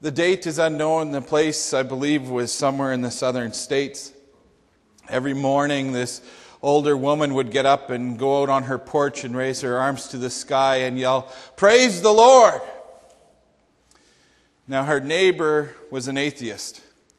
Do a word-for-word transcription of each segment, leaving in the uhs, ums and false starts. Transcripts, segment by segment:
The date is unknown. The place, I believe, was somewhere in the southern states. Every morning, this older woman would get up and go out on her porch and raise her arms to the sky and yell, "Praise the Lord!" Now, her neighbor was an atheist.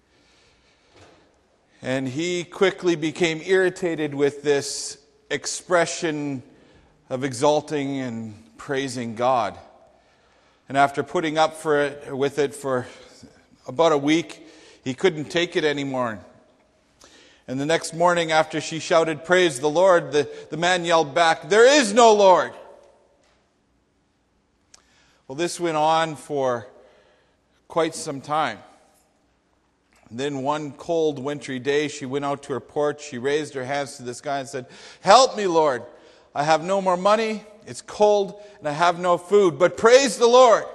And he quickly became irritated with this expression of exalting and praising God. And after putting up for it with it for about a week, he couldn't take it anymore. And the next morning after she shouted, "Praise the Lord," the, the man yelled back, "There is no Lord." Well, this went on for quite some time. And then one cold wintry day, she went out to her porch, she raised her hands to the sky and said, "Help me, Lord. I have no more money, it's cold, and I have no food, but praise the Lord."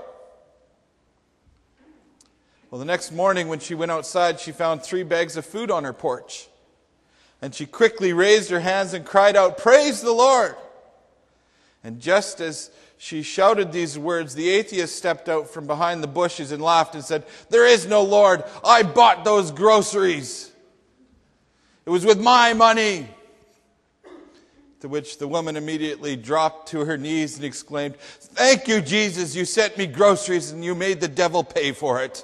Well, the next morning when she went outside, she found three bags of food on her porch. And she quickly raised her hands and cried out, "Praise the Lord." And just as she shouted these words, the atheist stepped out from behind the bushes and laughed and said, "There is no Lord. I bought those groceries. It was with my money." To which the woman immediately dropped to her knees and exclaimed, "Thank you, Jesus. You sent me groceries and you made the devil pay for it."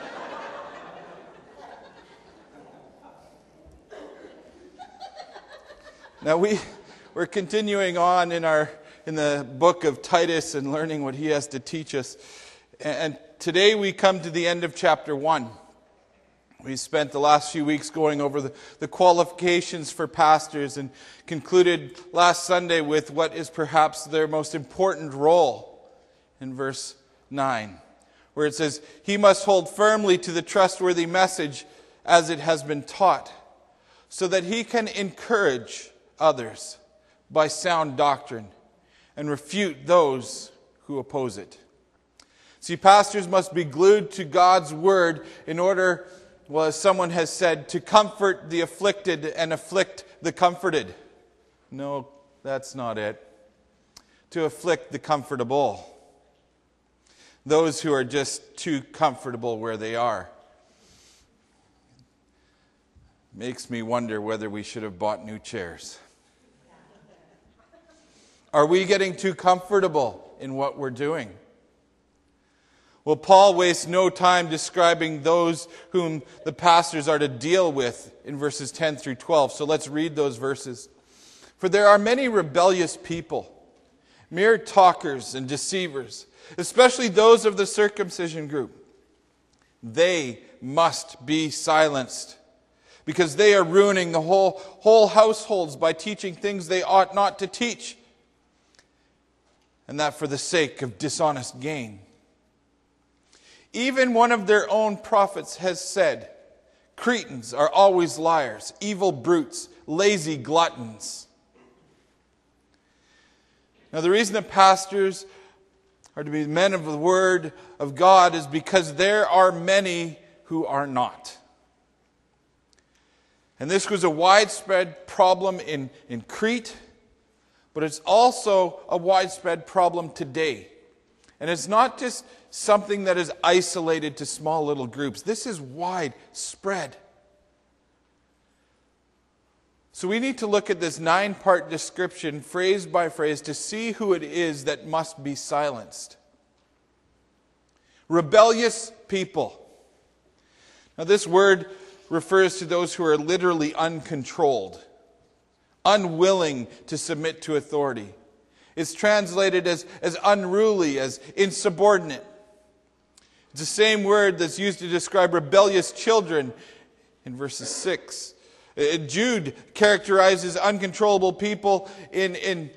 Now we, we're continuing on in our in the book of Titus and learning what he has to teach us. And today we come to the end of chapter one. We spent the last few weeks going over the, the qualifications for pastors and concluded last Sunday with what is perhaps their most important role in verse nine, where it says, "He must hold firmly to the trustworthy message as it has been taught, so that he can encourage others by sound doctrine and refute those who oppose it." See, pastors must be glued to God's word in order, well, as someone has said, to comfort the afflicted and afflict the comforted. No, that's not it. To afflict the comfortable. Those who are just too comfortable where they are. Makes me wonder whether we should have bought new chairs. Are we getting too comfortable in what we're doing? Well, Paul wastes no time describing those whom the pastors are to deal with in verses ten through twelve. So let's read those verses. "For there are many rebellious people, mere talkers and deceivers, especially those of the circumcision group. They must be silenced, because they are ruining the whole, whole households by teaching things they ought not to teach, and that for the sake of dishonest gain. Even one of their own prophets has said, 'Cretans are always liars, evil brutes, lazy gluttons.'" Now, the reason that pastors are to be men of the word of God is because there are many who are not. And this was a widespread problem in, in Crete, but it's also a widespread problem today. And it's not just something that is isolated to small little groups. This is widespread. So we need to look at this nine-part description, phrase by phrase, to see who it is that must be silenced. Rebellious people. Now, this word refers to those who are literally uncontrolled, unwilling to submit to authority. It's translated as, as unruly, as insubordinate. It's the same word that's used to describe rebellious children in verses six. Uh, Jude characterizes uncontrollable people in, in,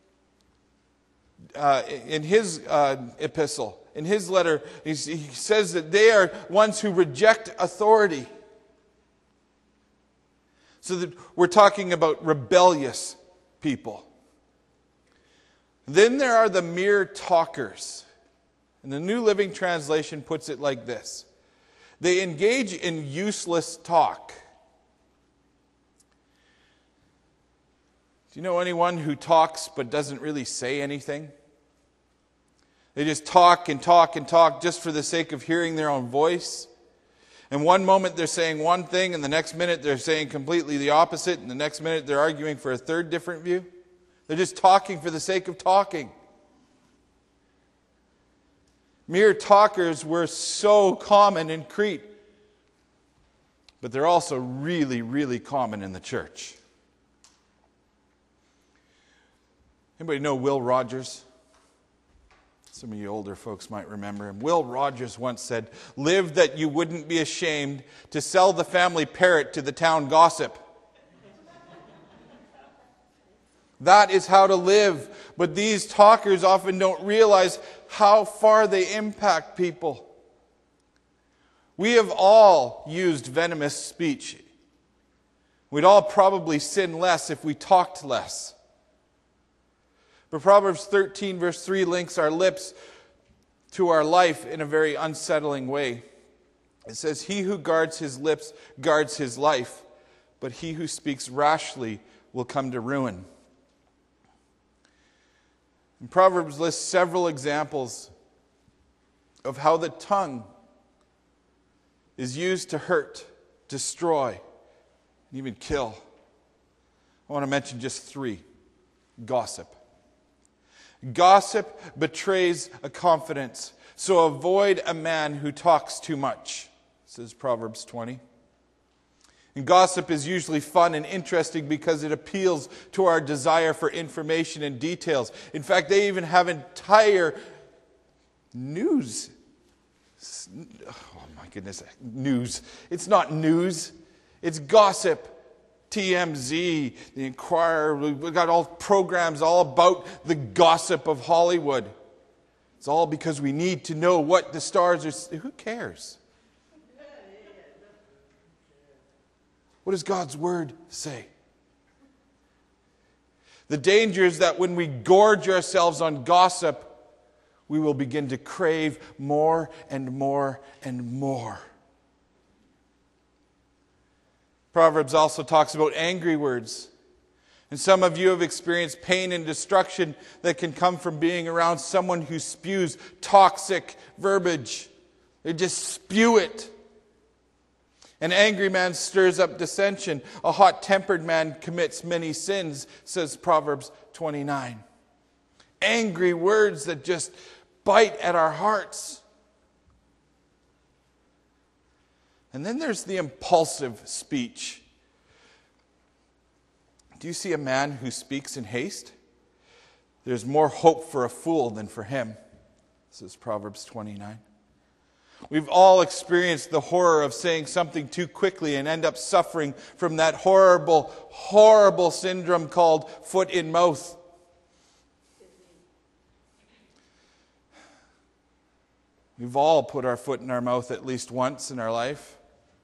uh, in his uh, epistle. In his letter, he says that they are ones who reject authority. So that we're talking about rebellious people. Then there are the mere talkers. And the New Living Translation puts it like this: they engage in useless talk. Do you know anyone who talks but doesn't really say anything? They just talk and talk and talk just for the sake of hearing their own voice. And one moment they're saying one thing, and the next minute they're saying completely the opposite, and the next minute they're arguing for a third different view. They're just talking for the sake of talking. Mere talkers were so common in Crete, but they're also really, really common in the church. Anybody know Will Rogers? Some of you older folks might remember him. Will Rogers once said, "Live that you wouldn't be ashamed to sell the family parrot to the town gossip." That is how to live. But these talkers often don't realize how far they impact people. We have all used venomous speech. We'd all probably sin less if we talked less. But Proverbs thirteen verse three links our lips to our life in a very unsettling way. It says, "He who guards his lips guards his life, but he who speaks rashly will come to ruin." And Proverbs lists several examples of how the tongue is used to hurt, destroy, and even kill. I want to mention just three. Gossip. Gossip betrays a confidence, so avoid a man who talks too much, says Proverbs twenty. And gossip is usually fun and interesting because it appeals to our desire for information and details. In fact, they even have entire news. Oh my goodness, news. It's not news, it's gossip. T M Z, the Inquirer, we've got all programs all about the gossip of Hollywood. It's all because we need to know what the stars are. Who cares? What does God's Word say? The danger is that when we gorge ourselves on gossip, we will begin to crave more and more and more. Proverbs also talks about angry words. And some of you have experienced pain and destruction that can come from being around someone who spews toxic verbiage. They just spew it. An angry man stirs up dissension. A hot-tempered man commits many sins, says Proverbs twenty-nine. Angry words that just bite at our hearts. And then there's the impulsive speech. Do you see a man who speaks in haste? There's more hope for a fool than for him, says Proverbs twenty-nine. We've all experienced the horror of saying something too quickly and end up suffering from that horrible, horrible syndrome called foot in mouth. We've all put our foot in our mouth at least once in our life.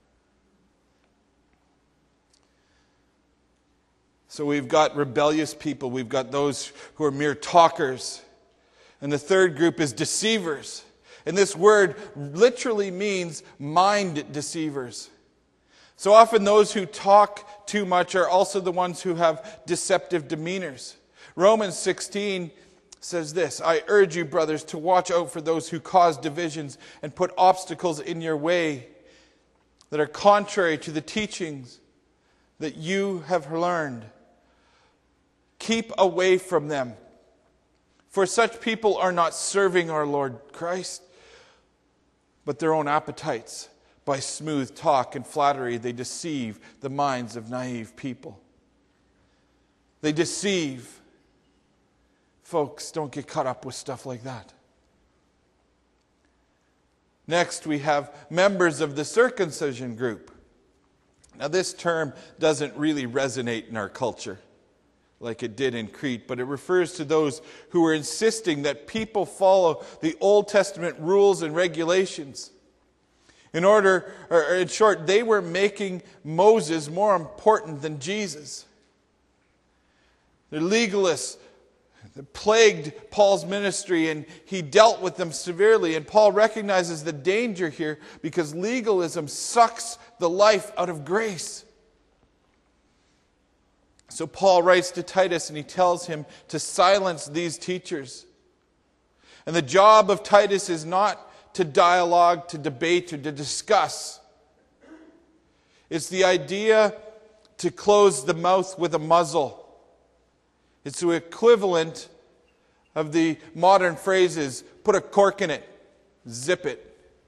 So we've got rebellious people. We've got those who are mere talkers. And the third group is deceivers. And this word literally means mind deceivers. So often those who talk too much are also the ones who have deceptive demeanors. Romans sixteen says this, "I urge you, brothers, to watch out for those who cause divisions and put obstacles in your way that are contrary to the teachings that you have learned. Keep away from them. For such people are not serving our Lord Christ, but their own appetites. By smooth talk and flattery, they deceive the minds of naive people." They deceive. Folks, don't get caught up with stuff like that. Next, we have members of the circumcision group. Now, this term doesn't really resonate in our culture like it did in Crete, but it refers to those who are insisting that people follow the Old Testament rules and regulations. In order, or in short, they were making Moses more important than Jesus. They're legalists. They plagued Paul's ministry, and he dealt with them severely. And Paul recognizes the danger here because legalism sucks the life out of grace. So Paul writes to Titus and he tells him to silence these teachers. And the job of Titus is not to dialogue, to debate, or to discuss. It's the idea to close the mouth with a muzzle. It's the equivalent of the modern phrases, put a cork in it, zip it.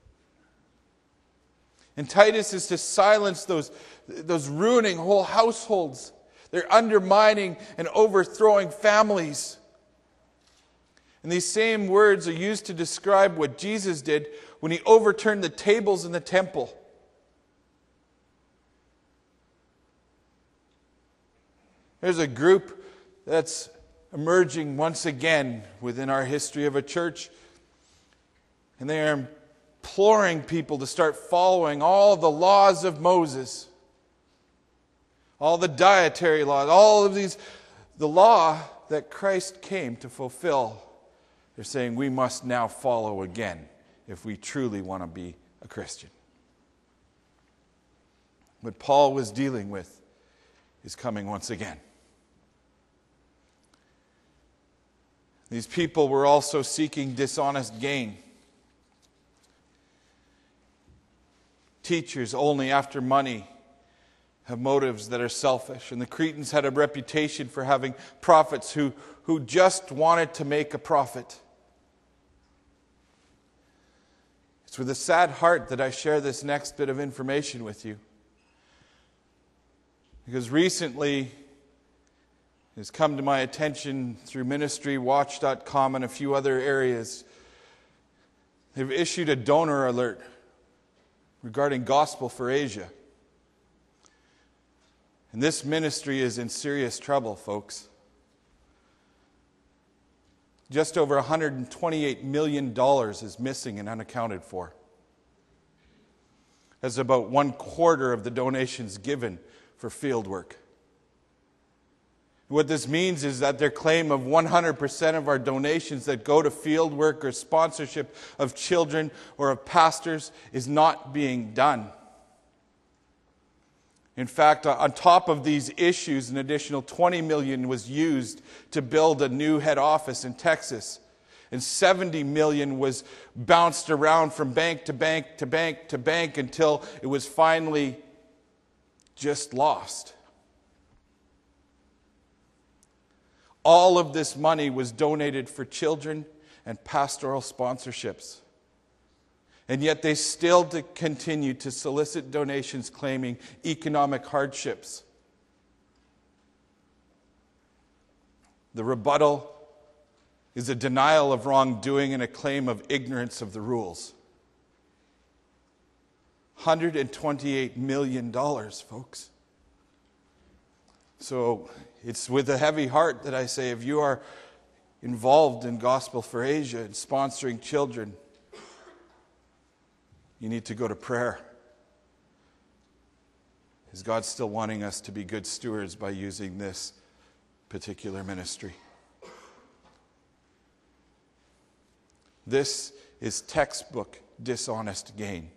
And Titus is to silence those, those ruining whole households. They're undermining and overthrowing families. And these same words are used to describe what Jesus did when he overturned the tables in the temple. There's a group that's emerging once again within our history of a church. And they are imploring people to start following all the laws of Moses. All the dietary laws, all of these, the law that Christ came to fulfill. They're saying we must now follow again if we truly want to be a Christian. What Paul was dealing with is coming once again. These people were also seeking dishonest gain. Teachers only after money have motives that are selfish. And the Cretans had a reputation for having prophets who, who just wanted to make a profit. It's with a sad heart that I share this next bit of information with you. Because recently, it's come to my attention through ministry watch dot com and a few other areas. They've issued a donor alert regarding Gospel for Asia. And this ministry is in serious trouble, folks. Just over one hundred twenty-eight million dollars is missing and unaccounted for. That's about one quarter of the donations given for field work. What this means is that their claim of one hundred percent of our donations that go to field work or sponsorship of children or of pastors is not being done. In fact, on top of these issues, an additional twenty million dollars was used to build a new head office in Texas. And seventy million dollars was bounced around from bank to bank to bank to bank until it was finally just lost. All of this money was donated for children and pastoral sponsorships. And yet they still continue to solicit donations claiming economic hardships. The rebuttal is a denial of wrongdoing and a claim of ignorance of the rules. one hundred twenty-eight million dollars, folks. So it's with a heavy heart that I say, if you are involved in Gospel for Asia and sponsoring children, you need to go to prayer. Is God still wanting us to be good stewards by using this particular ministry? This is textbook dishonest gain.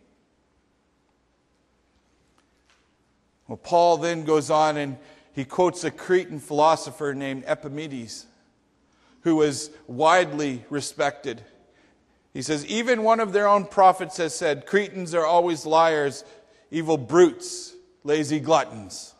Well, Paul then goes on and he quotes a Cretan philosopher named Epimenides, who was widely respected. He says, even one of their own prophets has said, Cretans are always liars, evil brutes, lazy gluttons.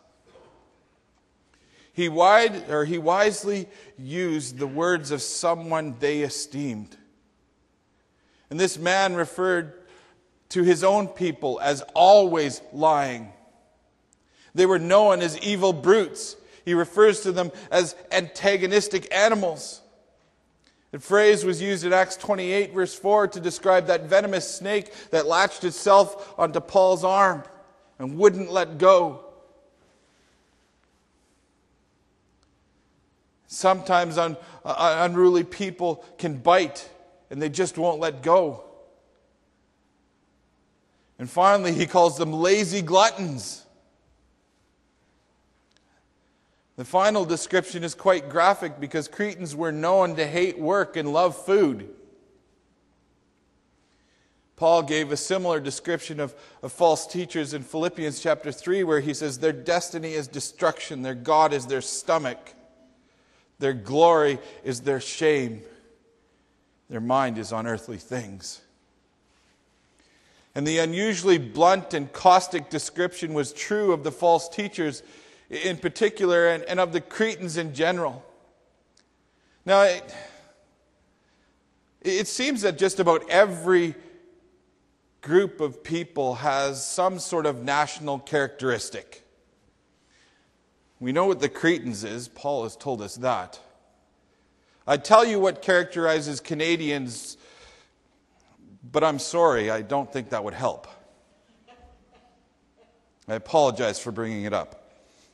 He, wide, or he wisely used the words of someone they esteemed. And this man referred to his own people as always lying. They were known as evil brutes. He refers to them as antagonistic animals. The phrase was used in Acts twenty-eight, verse four, to describe that venomous snake that latched itself onto Paul's arm and wouldn't let go. Sometimes un, uh, unruly people can bite and they just won't let go. And finally, he calls them lazy gluttons. The final description is quite graphic because Cretans were known to hate work and love food. Paul gave a similar description of, of false teachers in Philippians chapter three, where he says their destiny is destruction, their God is their stomach, their glory is their shame. Their mind is on earthly things. And the unusually blunt and caustic description was true of the false teachers in particular and, and of the Cretans in general. Now, it, it seems that just about every group of people has some sort of national characteristic. We know what the Cretans is. Paul has told us that. I tell you what characterizes Canadians, but I'm sorry, I don't think that would help. I apologize for bringing it up.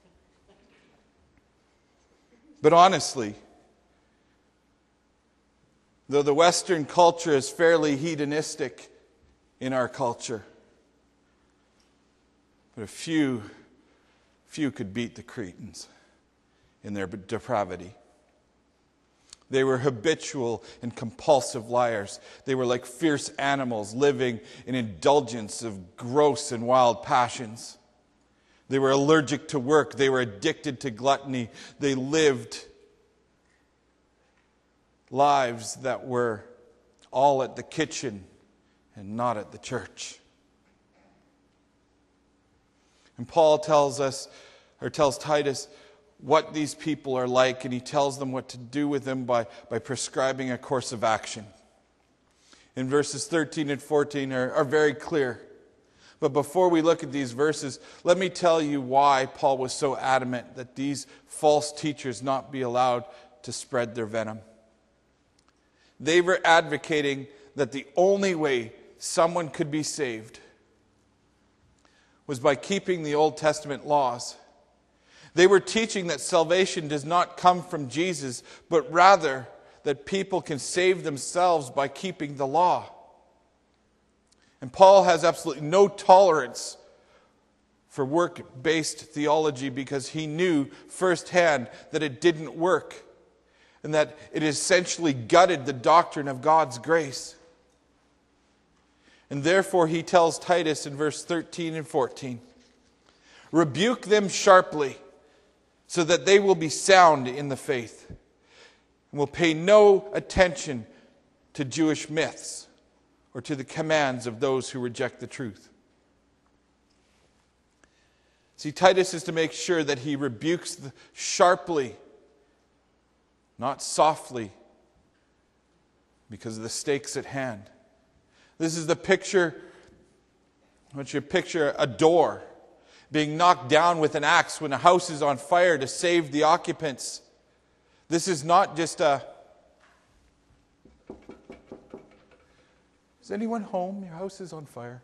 But honestly, though the Western culture is fairly hedonistic in our culture, but a few, few could beat the Cretans in their depravity. They were habitual and compulsive liars. They were like fierce animals living in indulgence of gross and wild passions. They were allergic to work. They were addicted to gluttony. They lived lives that were all at the kitchen and not at the church. And Paul tells us, or tells Titus, what these people are like, and he tells them what to do with them by, by prescribing a course of action. In verses thirteen and fourteen are, are very clear. But before we look at these verses, let me tell you why Paul was so adamant that these false teachers not be allowed to spread their venom. They were advocating that the only way someone could be saved was by keeping the Old Testament laws. They were teaching that salvation does not come from Jesus, but rather that people can save themselves by keeping the law. And Paul has absolutely no tolerance for work-based theology because he knew firsthand that it didn't work and that it essentially gutted the doctrine of God's grace. And therefore he tells Titus in verse thirteen and fourteen, rebuke them sharply, so that they will be sound in the faith and will pay no attention to Jewish myths or to the commands of those who reject the truth. See, Titus is to make sure that he rebukes the sharply, not softly, because of the stakes at hand. This is the picture, I want you to picture a door being knocked down with an axe when a house is on fire to save the occupants. This is not just a, is anyone home? Your house is on fire.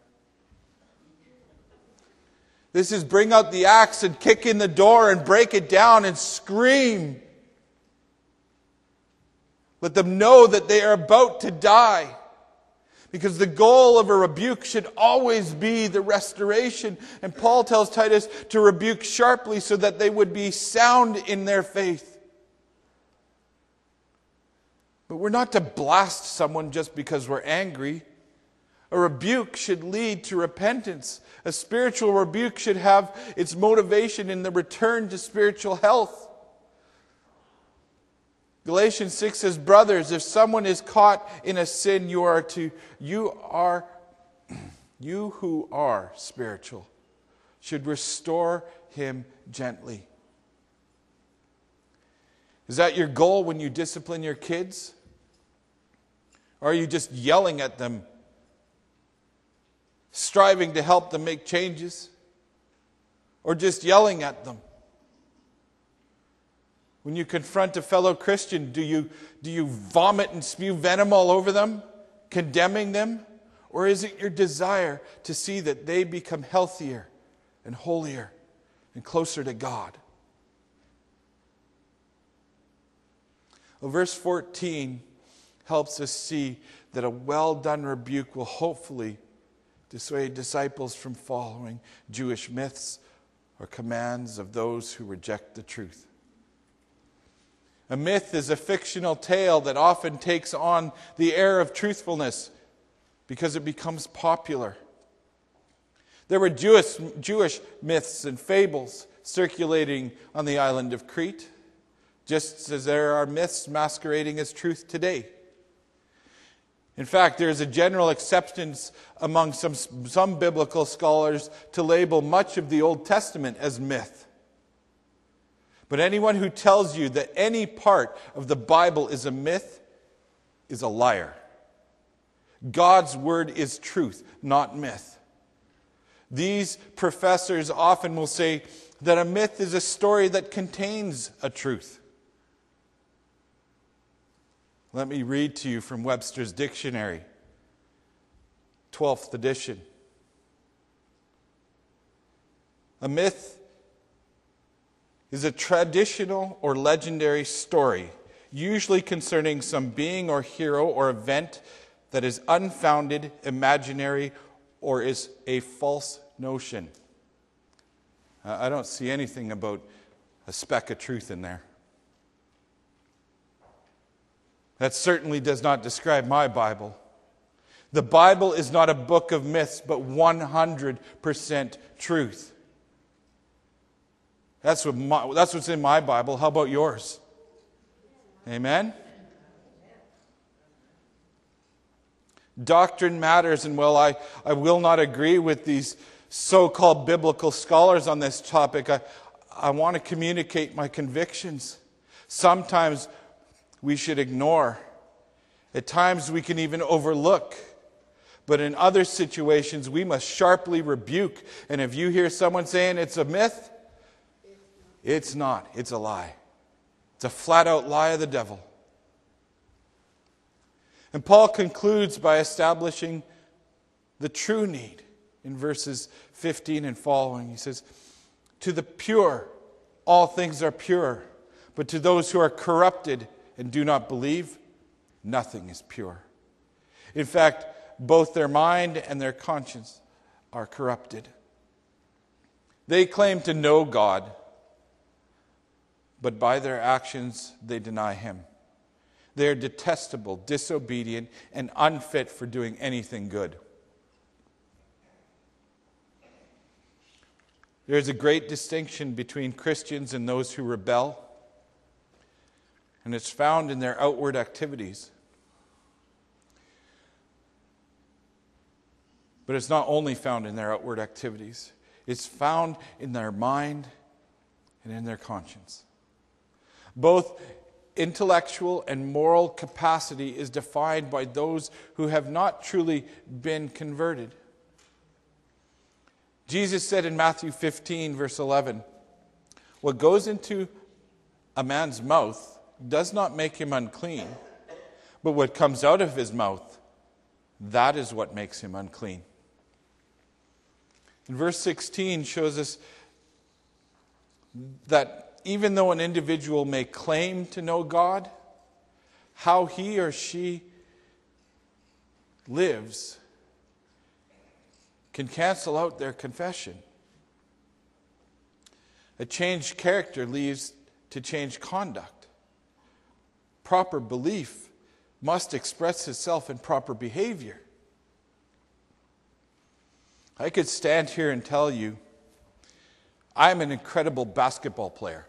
This is bring out the axe and kick in the door and break it down and scream. Let them know that they are about to die. Because the goal of a rebuke should always be the restoration. And Paul tells Titus to rebuke sharply so that they would be sound in their faith. But we're not to blast someone just because we're angry. A rebuke should lead to repentance. A spiritual rebuke should have its motivation in the return to spiritual health. Galatians six says, brothers, if someone is caught in a sin, you are to, you are, you who are spiritual, should restore him gently. Is that your goal when you discipline your kids? Or are you just yelling at them, striving to help them make changes? Or just yelling at them? When you confront a fellow Christian, do you, do you vomit and spew venom all over them, condemning them? Or is it your desire to see that they become healthier and holier and closer to God? Well, verse fourteen helps us see that a well-done rebuke will hopefully dissuade disciples from following Jewish myths or commands of those who reject the truth. A myth is a fictional tale that often takes on the air of truthfulness because it becomes popular. There were Jewish, Jewish myths and fables circulating on the island of Crete, just as there are myths masquerading as truth today. In fact, there is a general acceptance among some, some biblical scholars to label much of the Old Testament as myth. But anyone who tells you that any part of the Bible is a myth is a liar. God's word is truth, not myth. These professors often will say that a myth is a story that contains a truth. Let me read to you from Webster's Dictionary, twelfth edition. A myth is a traditional or legendary story, usually concerning some being or hero or event that is unfounded, imaginary, or is a false notion. I don't see anything about a speck of truth in there. That certainly does not describe my Bible. The Bible is not a book of myths, but one hundred percent truth. That's what my, that's what's in my Bible. How about yours? Amen? Doctrine matters, and well, I, I will not agree with these so-called biblical scholars on this topic. I, I want to communicate my convictions. Sometimes we should ignore. At times we can even overlook. But in other situations we must sharply rebuke. And if you hear someone saying it's a myth, it's not. It's a lie. It's a flat-out lie of the devil. And Paul concludes by establishing the true need in verses fifteen and following. He says, "To the pure, all things are pure. But to those who are corrupted and do not believe, nothing is pure. In fact, both their mind and their conscience are corrupted. They claim to know God, but by their actions they deny Him. They are detestable, disobedient, and unfit for doing anything good." There is a great distinction between Christians and those who rebel, and it's found in their outward activities. But it's not only found in their outward activities. It's found in their mind and in their conscience. Both intellectual and moral capacity is defined by those who have not truly been converted. Jesus said in Matthew fifteen, verse eleven, "What goes into a man's mouth does not make him unclean, but what comes out of his mouth, that is what makes him unclean." And verse sixteen shows us that even though an individual may claim to know God, how he or she lives can cancel out their confession. A changed character leads to changed conduct. Proper belief must express itself in proper behavior. I could stand here and tell you I'm an incredible basketball player.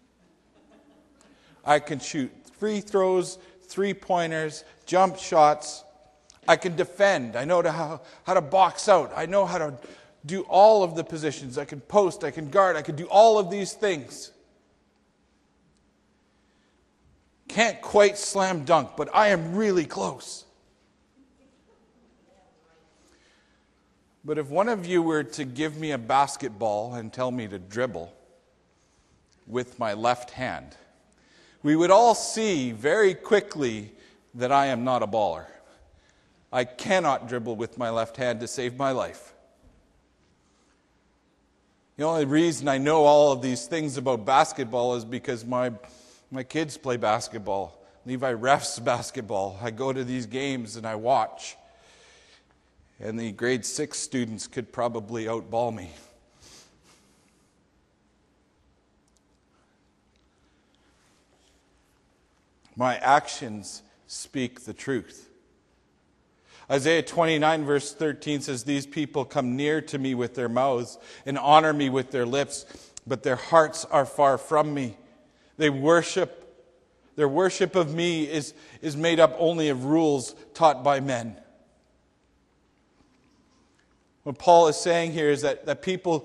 I can shoot free throws, three-pointers, jump shots. I can defend. I know how, how to box out. I know how to do all of the positions. I can post, I can guard, I can do all of these things. Can't quite slam dunk, but I am really close. But if one of you were to give me a basketball and tell me to dribble with my left hand, we would all see very quickly that I am not a baller. I cannot dribble with my left hand to save my life. The only reason I know all of these things about basketball is because my my kids play basketball. Levi refs basketball. I go to these games and I watch. And the grade six students could probably outball me. My actions speak the truth. Isaiah twenty-nine verse thirteen says, "These people come near to me with their mouths and honor me with their lips, but their hearts are far from me. They worship Their worship of me is, is made up only of rules taught by men. What Paul is saying here is that, that people,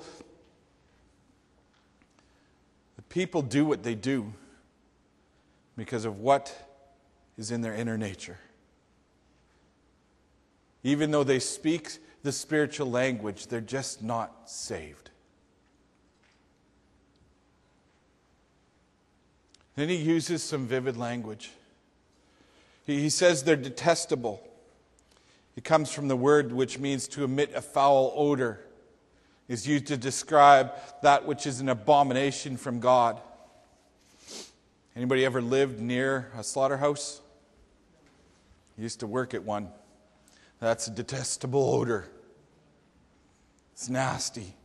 the people do what they do because of what is in their inner nature. Even though they speak the spiritual language, they're just not saved. Then he uses some vivid language. He, he says they're detestable. It comes from the word which means to emit a foul odor. It's used to describe that which is an abomination from God. Anybody ever lived near a slaughterhouse? I used to work at one. That's a detestable odor. It's nasty.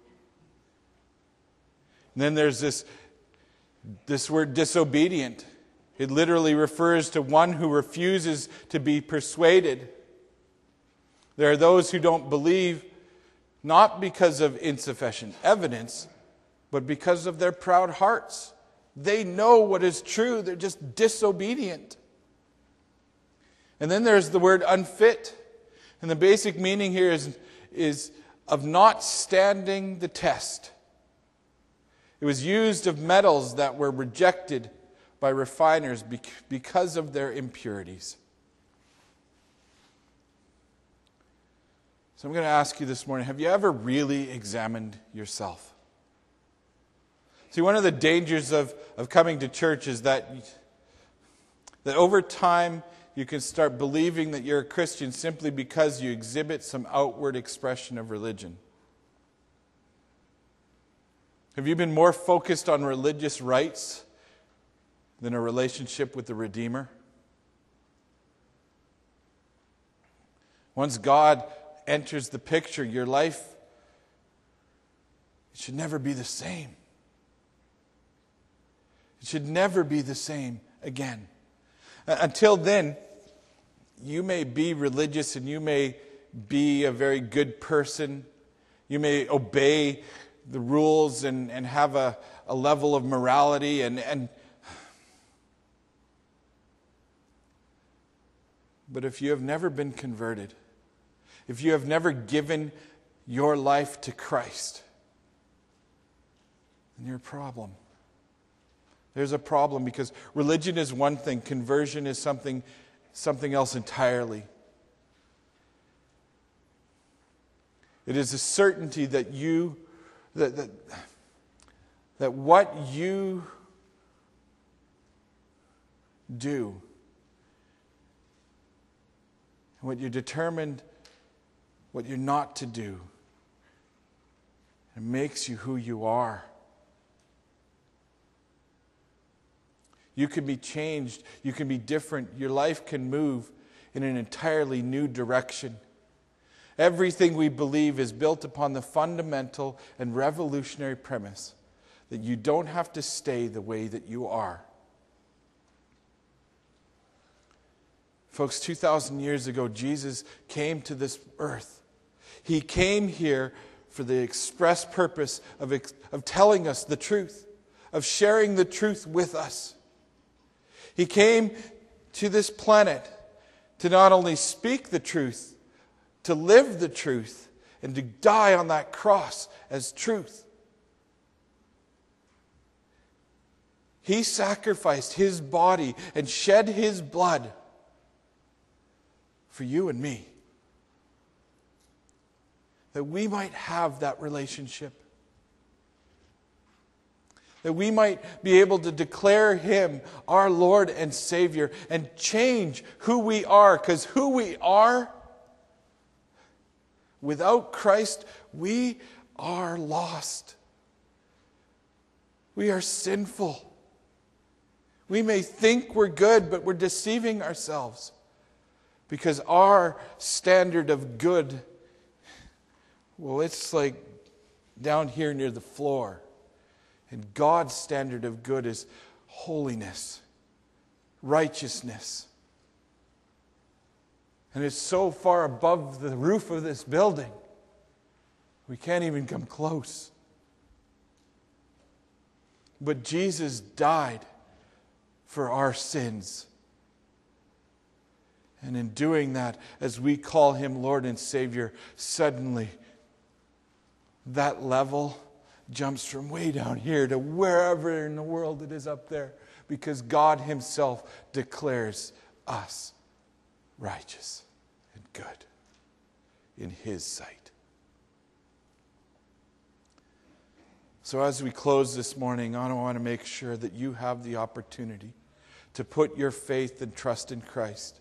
And then there's this, this word disobedient. It literally refers to one who refuses to be persuaded. There are those who don't believe not because of insufficient evidence, but because of their proud hearts. They know what is true. They're just disobedient. And then there's the word unfit. And the basic meaning here is, is of not standing the test. It was used of metals that were rejected by refiners because of their impurities. So I'm going to ask you this morning, have you ever really examined yourself? See, one of the dangers of, of coming to church is that, that over time you can start believing that you're a Christian simply because you exhibit some outward expression of religion. Have you been more focused on religious rites than a relationship with the Redeemer? Once God enters the picture, your life, it should never be the same. It should never be the same again. Until then, you may be religious and you may be a very good person. You may obey the rules and, and have a, a level of morality and, and but if you have never been converted, if you have never given your life to Christ, then you're a problem. There's a problem because religion is one thing, conversion is something, something else entirely. It is a certainty that you, that, that, that what you do, what you're determined, what you're not to do, it makes you who you are. You can be changed. You can be different. Your life can move in an entirely new direction. Everything we believe is built upon the fundamental and revolutionary premise that you don't have to stay the way that you are. Folks, two thousand years ago, Jesus came to this earth. He came here for the express purpose of, of telling us the truth, of sharing the truth with us. He came to this planet to not only speak the truth, to live the truth, and to die on that cross as truth. He sacrificed His body and shed His blood for you and me, that we might have that relationship. That we might be able to declare Him our Lord and Savior and change who we are. Because who we are, without Christ, we are lost. We are sinful. We may think we're good, but we're deceiving ourselves. Because our standard of good, well, it's like down here near the floor. And God's standard of good is holiness, righteousness. And it's so far above the roof of this building, we can't even come close. But Jesus died for our sins. And in doing that, as we call him Lord and Savior, suddenly that level jumps from way down here to wherever in the world it is up there, because God himself declares us righteous and good in his sight. So as we close this morning, I want to make sure that you have the opportunity to put your faith and trust in Christ.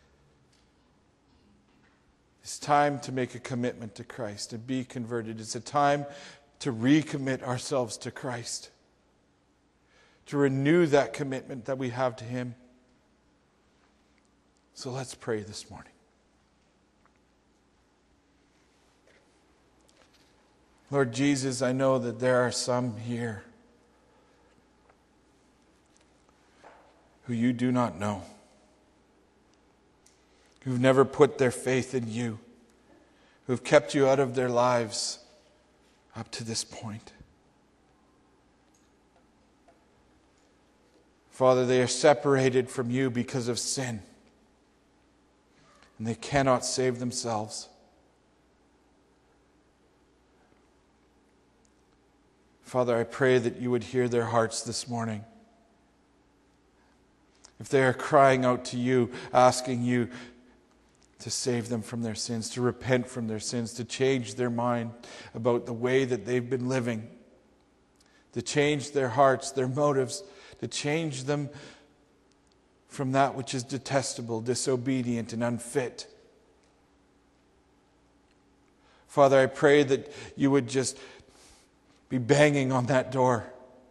It's time to make a commitment to Christ and be converted. It's a time to recommit ourselves to Christ, to renew that commitment that we have to him. So let's pray this morning. Lord Jesus, I know that there are some here who you do not know, who've never put their faith in you, who've kept you out of their lives up to this point. Father, they are separated from you because of sin, and they cannot save themselves. Father, I pray that you would hear their hearts this morning. If they are crying out to you, asking you to save them from their sins, to repent from their sins, to change their mind about the way that they've been living, to change their hearts, their motives, to change them from that which is detestable, disobedient, and unfit. Father, I pray that you would just be banging on that door,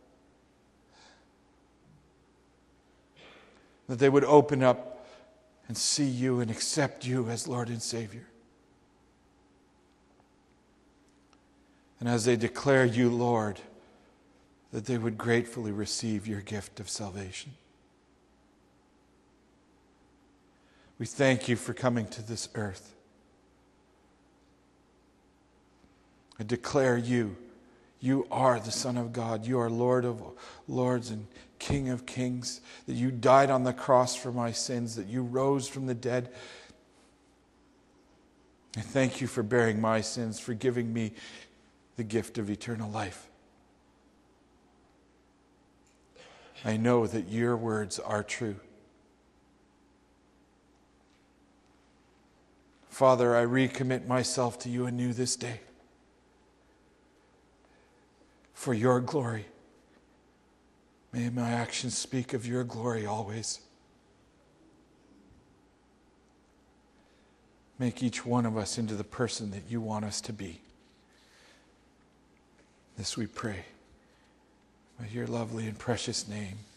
that they would open up and see you and accept you as Lord and Savior. And as they declare you Lord, that they would gratefully receive your gift of salvation. We thank you for coming to this earth. I declare you, you are the Son of God. You are Lord of lords and King of kings. That you died on the cross for my sins. That you rose from the dead. I thank you for bearing my sins, for giving me the gift of eternal life. I know that your words are true. Father, I recommit myself to you anew this day, for your glory. May my actions speak of your glory always. Make each one of us into the person that you want us to be. This we pray. By your lovely and precious name.